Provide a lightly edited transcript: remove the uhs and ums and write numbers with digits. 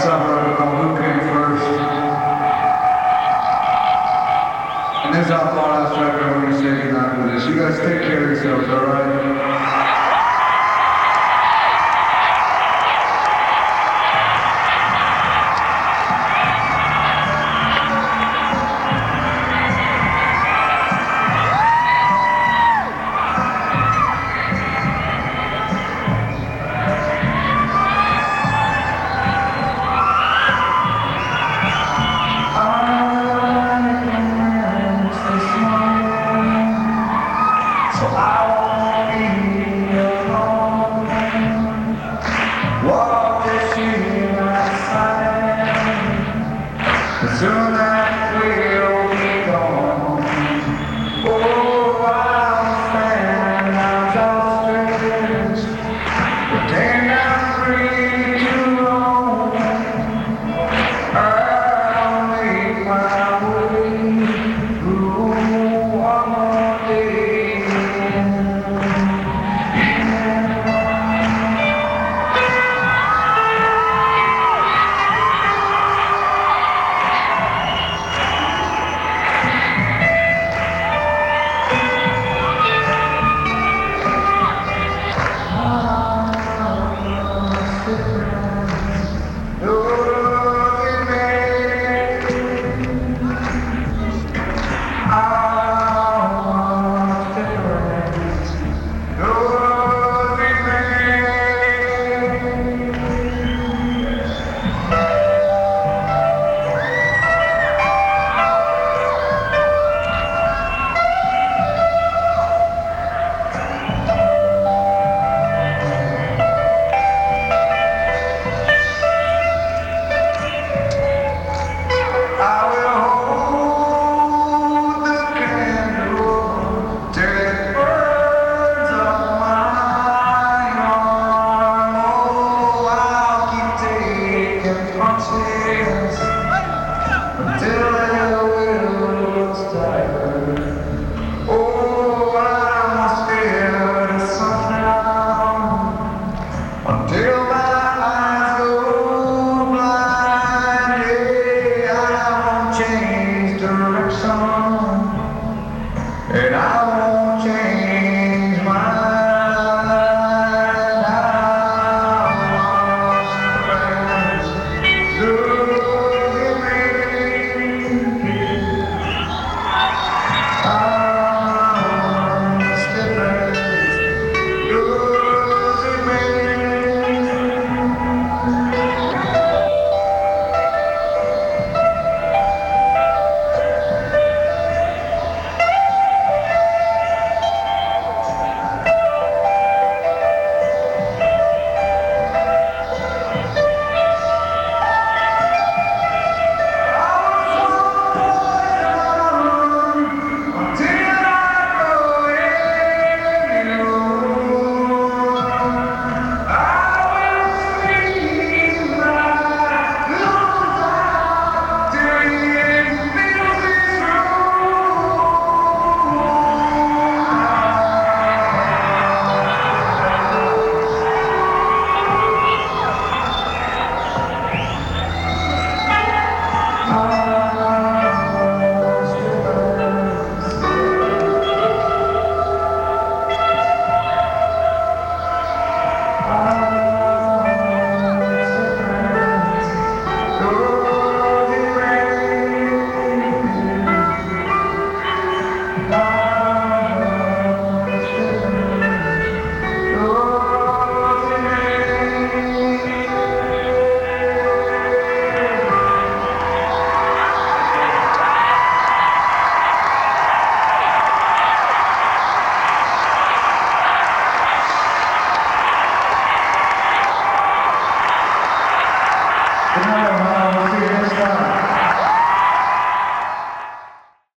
song I called Who Came First. And this is how Fallout Striker, I'm going to say goodnight with this. You guys take care of yourselves, alright? Soon that will be gone. Oh, I'll stand outstretched, pretend I'm free to roam. I'll make my way through one more day. Until I will tired. Oh, I'm scared of sundown. Until my eyes go blind, yeah, I won't change direction.